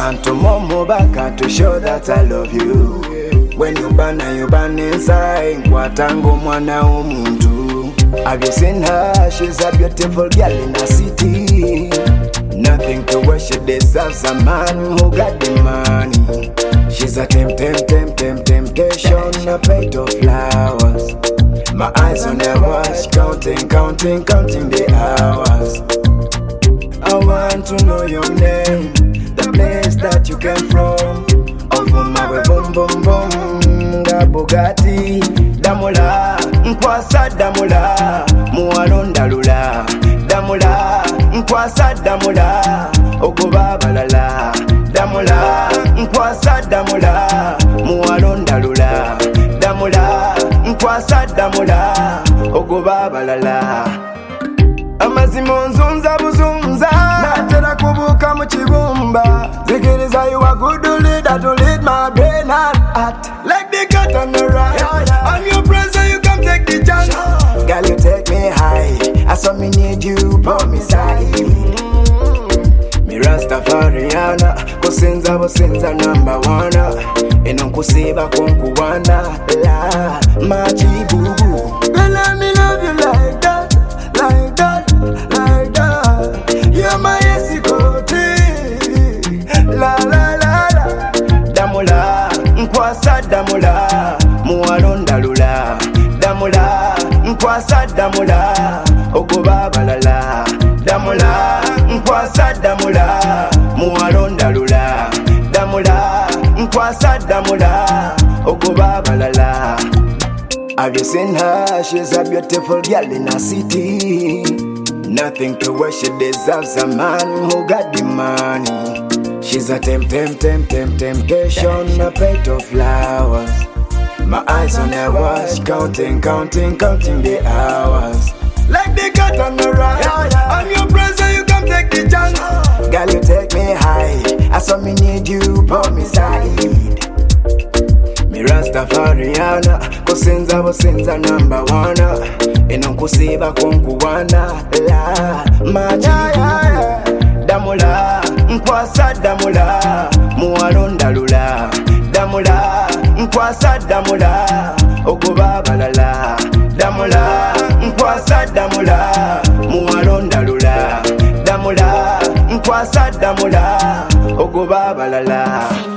can't momo back to show that I love you. When you ban inside. Watango mwana umuntu. Have you seen her? She's a beautiful girl in a city. Nothing to where she deserves a man who got the money. She's a temptation, a plate of flowers. My eyes on her watch, counting the hours. I want to know your name, the place that you came from. Over my boom boom boom, da Bugatti, Damula, Nkwasa Damula, Mualonda Lula, Damula, Nkwasa Damula, Ogoba Balala, Damula, Nkwasa Damula, Mualonda Lula, Damula, Nkwasa Damula, Ogoba Balala. Amazimo nzunza buzunza natera kubuka mu kibumba zikiriza you a good leader to lead my brain and heart like the cat on the right. I'm your presence, you come take the chance. Girl, you take me high, I saw me need you by my side. Me Rastafariana, kusinza number one. Eno kusiba kunkuwana la machibubu. Let me love you like that, like that, like that. You're my escort. La la la la. Damula, Nkwasa Damula, Mualonda Lula. Damula, Nkwasa Damula, Ogoba Balala. Damula, Nkwasa Damula, Mualonda Lula. Damula, Nkwasa Damula, Ogoba Balala. Have you seen her? She's a beautiful girl in a city. Nothing to where she deserves a man who got the money. She's a temptation, a plate of flowers. My eyes on her watch, counting the hours. Like the cat on the right. I'm your presence, you come take the chance. Girl, you take me high, I saw me need you by my side. Me Rastafariana, kusinza number one. Eno kusiba kunkuwana la machibubu. Damula, Nkwasa Damula, Mualonda Lula. Damula, Nkwasa Damula, Ogoba Balala. Damula, Nkwasa Damula, Mualonda Lula. Damula, Nkwasa Damula, Ogoba Balala.